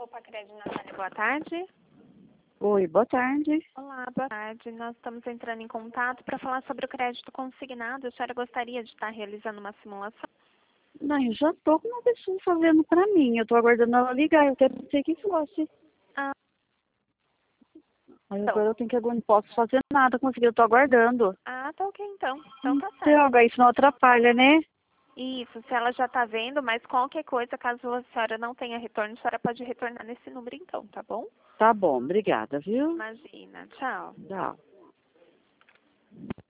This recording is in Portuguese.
Pacred, Natália, boa tarde. Oi, boa tarde. Olá, boa tarde. Nós estamos entrando em contato para falar sobre o crédito consignado. A senhora gostaria de estar realizando uma simulação? Não, eu já estou com uma pessoa fazendo para mim. Eu estou aguardando ela ligar. Eu até pensei que fosse. Ah, Mas então. agora eu tenho que agora não posso fazer nada com isso. Eu estou aguardando. Ah, tá ok então. Então tá certo. Droga, isso não atrapalha, né? Isso, se ela já está vendo, mas qualquer coisa, caso a senhora não tenha retorno, a senhora pode retornar nesse número então, tá bom? Tá bom, obrigada, viu? Imagina. Tchau. Tchau.